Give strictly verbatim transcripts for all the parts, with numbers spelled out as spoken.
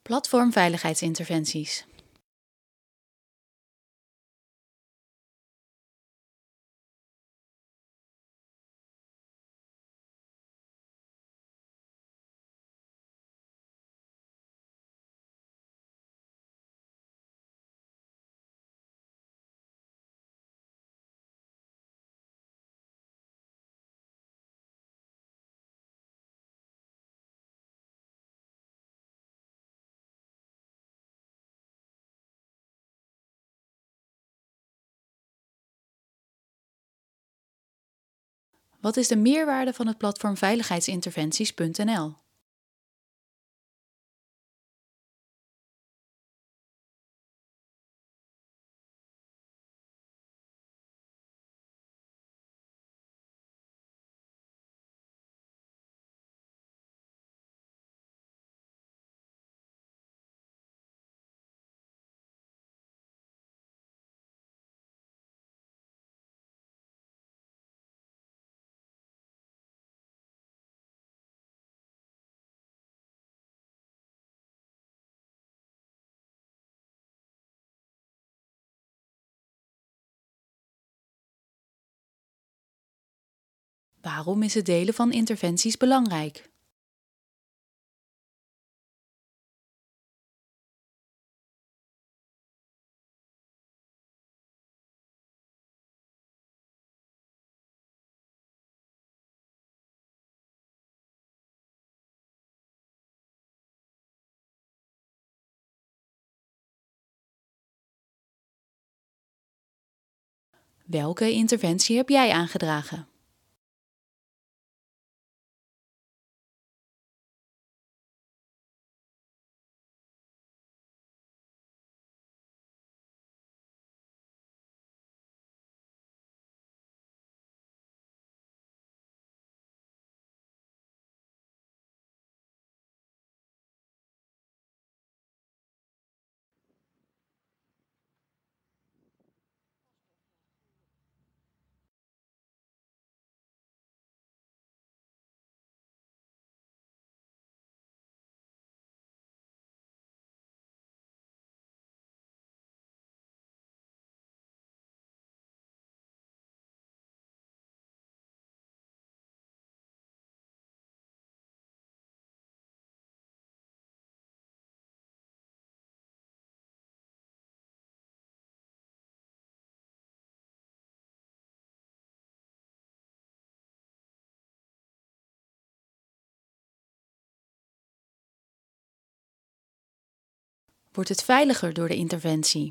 Platformveiligheidsinterventies. Wat is de meerwaarde van het platform veiligheidsinterventies punt n l? Waarom is het delen van interventies belangrijk? Welke interventie heb jij aangedragen? Wordt het veiliger door de interventie?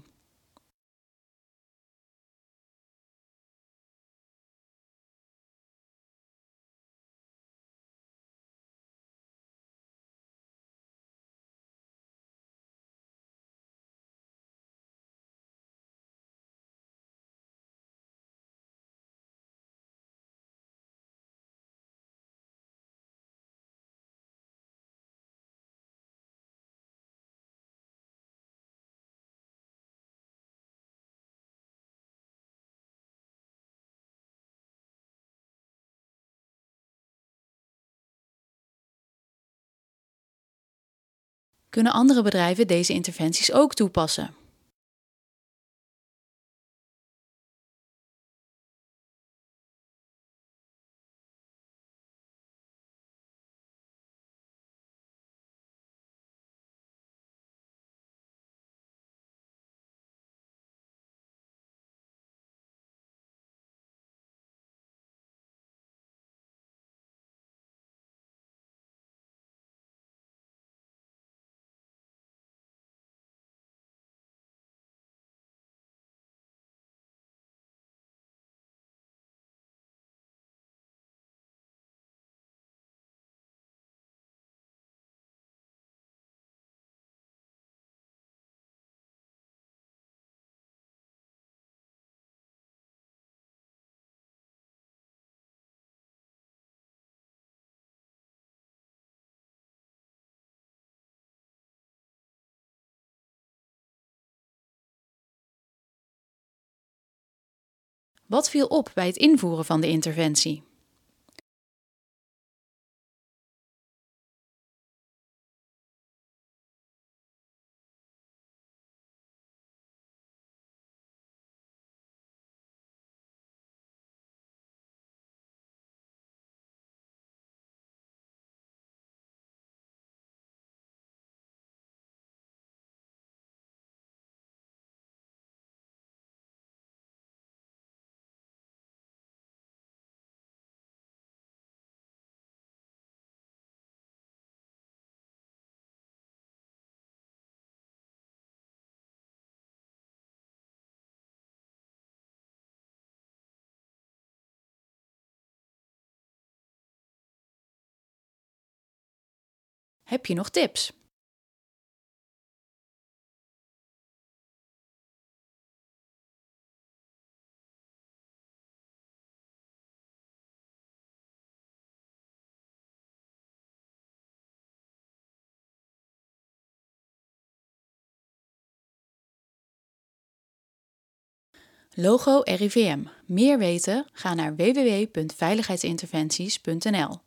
Kunnen andere bedrijven deze interventies ook toepassen? Wat viel op bij het invoeren van de interventie? Heb je nog tips? Logo R I V M. Meer weten? Ga naar w w w punt veiligheidsinterventies punt n l.